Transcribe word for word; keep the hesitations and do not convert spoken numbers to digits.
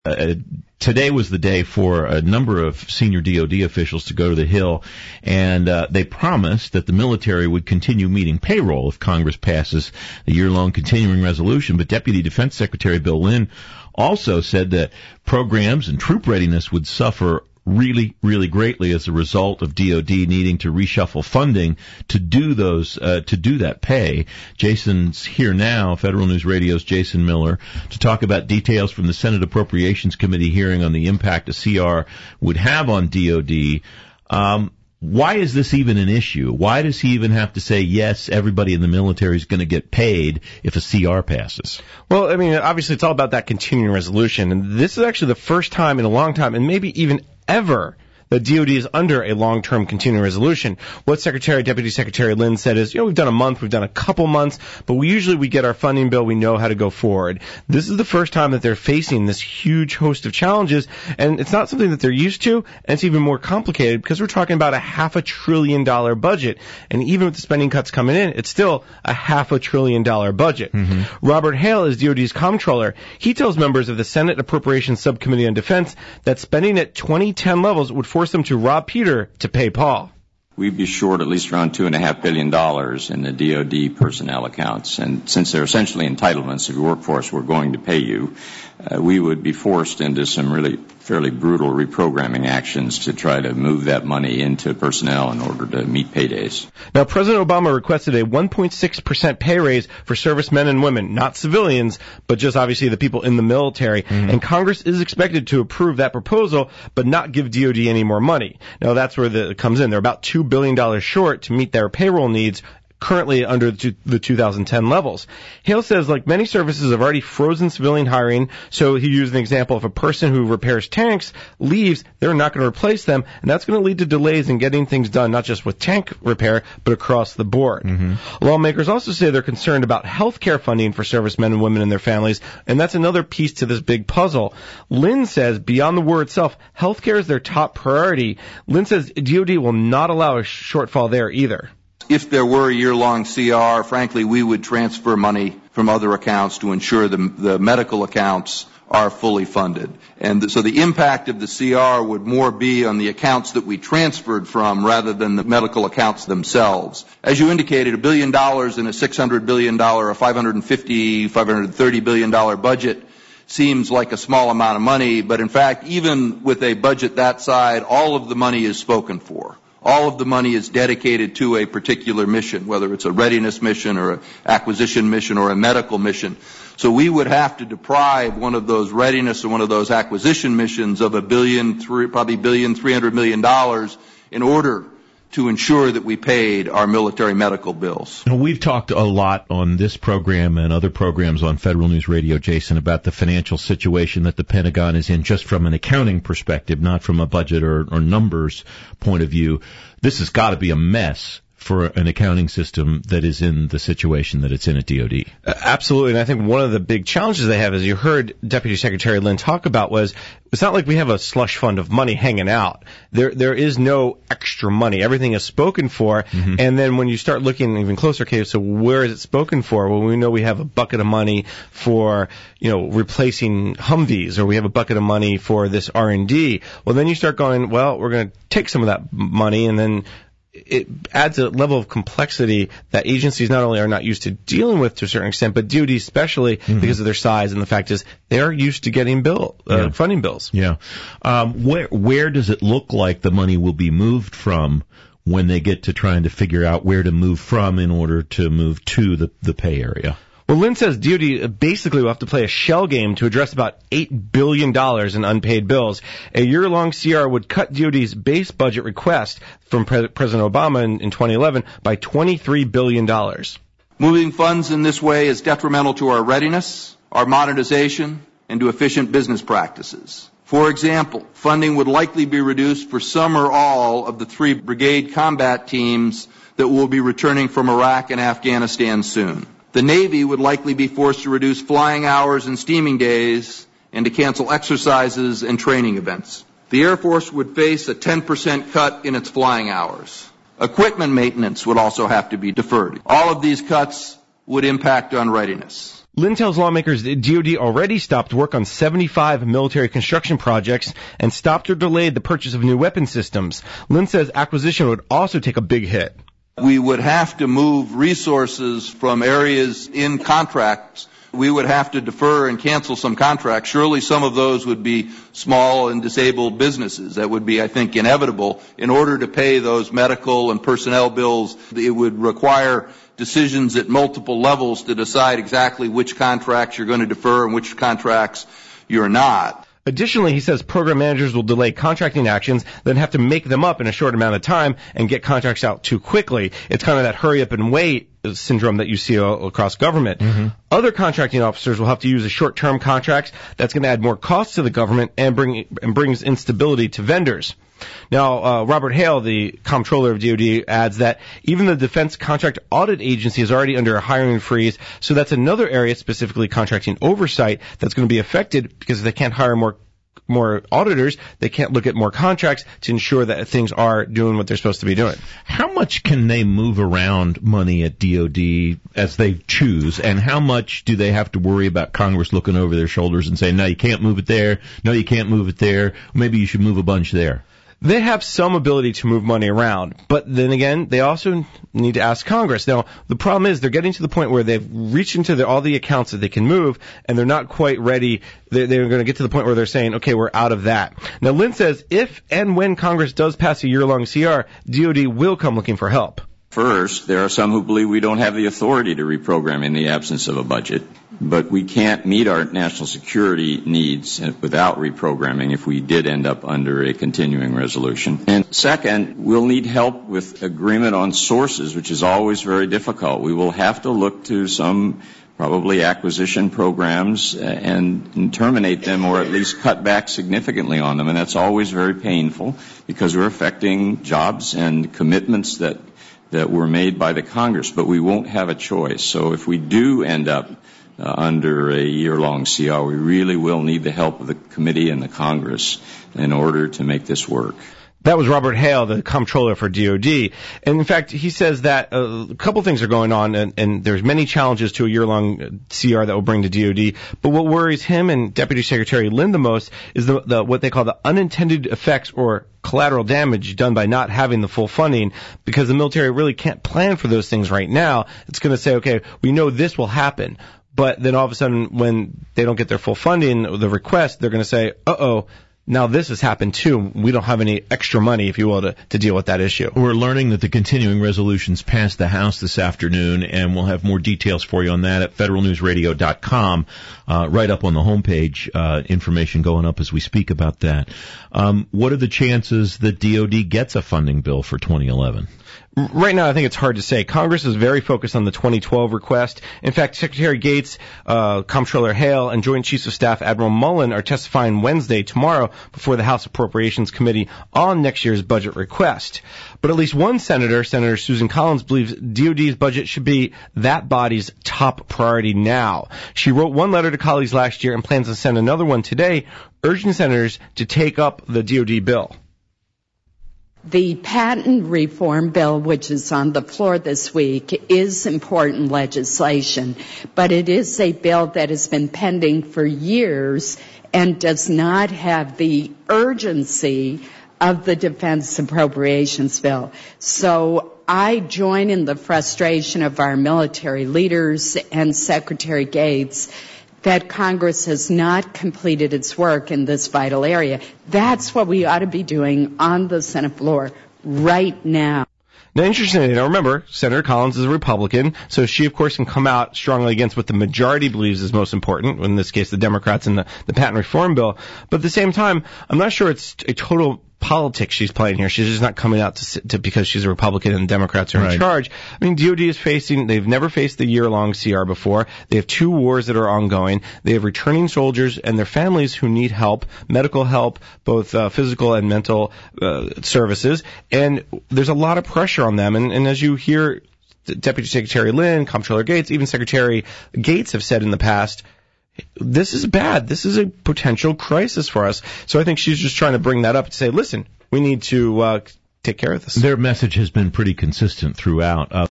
Uh, today was the day for a number of senior D O D officials to go to the Hill, and uh, they promised that the military would continue meeting payroll if Congress passes the year-long continuing resolution. But Deputy Defense Secretary Bill Lynn also said that programs and troop readiness would suffer really, really greatly as a result of D O D needing to reshuffle funding to do those, uh, to do that pay. Jason's here now, Federal News Radio's Jason Miller, to talk about details from the Senate Appropriations Committee hearing on the impact a C R would have on D O D. Um, why is this even an issue? Why does he even have to say, yes, everybody in the military is going to get paid if a C R passes? Well, I mean, obviously it's all about that continuing resolution. And this is actually the first time in a long time, and maybe even ever, the D O D is under a long-term continuing resolution. What Secretary, Deputy Secretary Lynn said is, you know, we've done a month, we've done a couple months, but we usually we get our funding bill, we know how to go forward. This is the first time that they're facing this huge host of challenges, and it's not something that they're used to, and it's even more complicated because we're talking about a half a trillion dollar budget, and even with the spending cuts coming in, it's still a half a trillion dollar budget. Mm-hmm. Robert Hale is D O D's comptroller. He tells members of the Senate Appropriations Subcommittee on Defense that spending at twenty ten levels would force them to rob Peter to pay Paul. We'd be short at least around two and a half billion dollars in the D O D personnel accounts, and since they're essentially entitlements of your workforce, we're going to pay you. Uh, we would be forced into some really fairly brutal reprogramming actions to try to move that money into personnel in order to meet paydays. Now, President Obama requested a one point six percent pay raise for servicemen and women, not civilians, but just obviously the people in the military. Mm-hmm. And Congress is expected to approve that proposal, but not give D O D any more money. Now, that's where the, it comes in. They're about two billion dollars short to meet their payroll needs, currently under the two thousand ten levels. Hale says, like many services, have already frozen civilian hiring, so he used an example. If a person who repairs tanks leaves, they're not going to replace them, and that's going to lead to delays in getting things done, not just with tank repair, but across the board. Mm-hmm. Lawmakers also say they're concerned about health care funding for servicemen and women and their families, and that's another piece to this big puzzle. Lynn says, beyond the war itself, health care is their top priority. Lynn says D O D will not allow a shortfall there either. If there were a year-long C R, frankly, we would transfer money from other accounts to ensure the, the medical accounts are fully funded. And th- so the impact of the C R would more be on the accounts that we transferred from rather than the medical accounts themselves. As you indicated, a billion dollars in a six hundred billion dollars, a five hundred fifty, five hundred thirty billion dollars budget seems like a small amount of money, but in fact, even with a budget that side, all of the money is spoken for. All of the money is dedicated to a particular mission, whether it's a readiness mission or an acquisition mission or a medical mission. So we would have to deprive one of those readiness or one of those acquisition missions of a billion, three, probably billion, three hundred million dollars in order to ensure that we paid our military medical bills. We've talked a lot on this program and other programs on Federal News Radio, Jason, about the financial situation that the Pentagon is in just from an accounting perspective, not from a budget or, or numbers point of view. This has got to be a mess for an accounting system that is in the situation that it's in at D O D. Uh, absolutely, and I think one of the big challenges they have, as you heard Deputy Secretary Lynn talk about, was it's not like we have a slush fund of money hanging out. There, there is no extra money. Everything is spoken for, mm-hmm. and then when you start looking even closer, okay, so where is it spoken for? Well, we know we have a bucket of money for, you know, replacing Humvees, or we have a bucket of money for this R and D. Well, then you start going, well, we're going to take some of that money, and then it adds a level of complexity that agencies not only are not used to dealing with to a certain extent, but D O D especially mm-hmm. because of their size. And the fact is, they are used to getting bill uh, yeah. funding bills. Yeah. Um, where where does it look like the money will be moved from when they get to trying to figure out where to move from in order to move to the, the pay area? Well, Lynn says D O D basically will have to play a shell game to address about eight billion dollars in unpaid bills. A year-long C R would cut D O D's base budget request from Pre- President Obama in, in twenty eleven by twenty-three billion dollars. Moving funds in this way is detrimental to our readiness, our modernization, and to efficient business practices. For example, funding would likely be reduced for some or all of the three brigade combat teams that will be returning from Iraq and Afghanistan soon. The Navy would likely be forced to reduce flying hours and steaming days and to cancel exercises and training events. The Air Force would face a ten percent cut in its flying hours. Equipment maintenance would also have to be deferred. All of these cuts would impact on readiness. Lynn tells lawmakers that D O D already stopped work on seventy-five military construction projects and stopped or delayed the purchase of new weapon systems. Lynn says acquisition would also take a big hit. We would have to move resources from areas in contracts. We would have to defer and cancel some contracts. Surely some of those would be small and disabled businesses. That would be, I think, inevitable. In order to pay those medical and personnel bills, it would require decisions at multiple levels to decide exactly which contracts you're going to defer and which contracts you're not. Additionally, he says program managers will delay contracting actions, then have to make them up in a short amount of time and get contracts out too quickly. It's kind of that hurry up and wait syndrome that you see across government. Mm-hmm. Other contracting officers will have to use a short-term contracts. That's going to add more costs to the government and bring and brings instability to vendors. Now, uh, Robert Hale, the comptroller of D O D, adds that even the Defense Contract Audit Agency is already under a hiring freeze, so that's another area, specifically contracting oversight, that's going to be affected because if they can't hire more more auditors, they can't look at more contracts to ensure that things are doing what they're supposed to be doing. How much can they move around money at D O D as they choose, and how much do they have to worry about Congress looking over their shoulders and saying, no, you can't move it there, no, you can't move it there, maybe you should move a bunch there? They have some ability to move money around, but then again, they also need to ask Congress. Now, the problem is they're getting to the point where they've reached into the, all the accounts that they can move, and they're not quite ready. They're, they're going to get to the point where they're saying, okay, we're out of that. Now, Lynn says if and when Congress does pass a year-long C R, D O D will come looking for help. First, there are some who believe we don't have the authority to reprogram in the absence of a budget, but we can't meet our national security needs without reprogramming if we did end up under a continuing resolution. And second, we'll need help with agreement on sources, which is always very difficult. We will have to look to some probably acquisition programs and, and terminate them or at least cut back significantly on them, and that's always very painful because we're affecting jobs and commitments that that were made by the Congress, but we won't have a choice. So if we do end up uh, under a year-long C R, we really will need the help of the committee and the Congress in order to make this work. That was Robert Hale, the comptroller for D O D. And in fact, he says that uh, a couple things are going on, and, and there's many challenges to a year-long C R that will bring to D O D. But what worries him and Deputy Secretary Lynn the most is the, the what they call the unintended effects or collateral damage done by not having the full funding, because the military really can't plan for those things right now. It's going to say, okay, we know this will happen. But then all of a sudden, when they don't get their full funding, the request, they're going to say, uh-oh, now this has happened too. We don't have any extra money, if you will, to, to deal with that issue. We're learning that the continuing resolutions passed the House this afternoon, and we'll have more details for you on that at federal news radio dot com. Uh, right up on the homepage, uh, information going up as we speak about that. Um, what are the chances that D O D gets a funding bill for twenty eleven? Right now, I think it's hard to say. Congress is very focused on the twenty twelve request. In fact, Secretary Gates, uh, Comptroller Hale, and Joint Chiefs of Staff Admiral Mullen are testifying Wednesday, tomorrow, before the House Appropriations Committee on next year's budget request. But at least one senator, Senator Susan Collins, believes D O D's budget should be that body's top priority now. She wrote one letter to colleagues last year and plans to send another one today, urging senators to take up the D O D bill. The patent reform bill, which is on the floor this week, is important legislation, but it is a bill that has been pending for years and does not have the urgency of the defense appropriations bill. So I join in the frustration of our military leaders and Secretary Gates that Congress has not completed its work in this vital area. That's what we ought to be doing on the Senate floor right now. Now, interestingly, now remember, Senator Collins is a Republican, so she, of course, can come out strongly against what the majority believes is most important, in this case, the Democrats and the, the patent reform bill. But at the same time, I'm not sure it's a total politics she's playing here. She's just not coming out to, to because she's a Republican and the Democrats are in right. charge. I mean, D O D is facing, they've never faced the year-long C R before. They have two wars that are ongoing. They have returning soldiers and their families who need help, medical help, both uh, physical and mental uh, services. And there's a lot of pressure on them. And, and as you hear Deputy Secretary Lynn, Comptroller Gates, even Secretary Gates have said in the past, this is bad. This is a potential crisis for us. So I think she's just trying to bring that up to say, listen, we need to uh, take care of this. Their message has been pretty consistent throughout. Uh,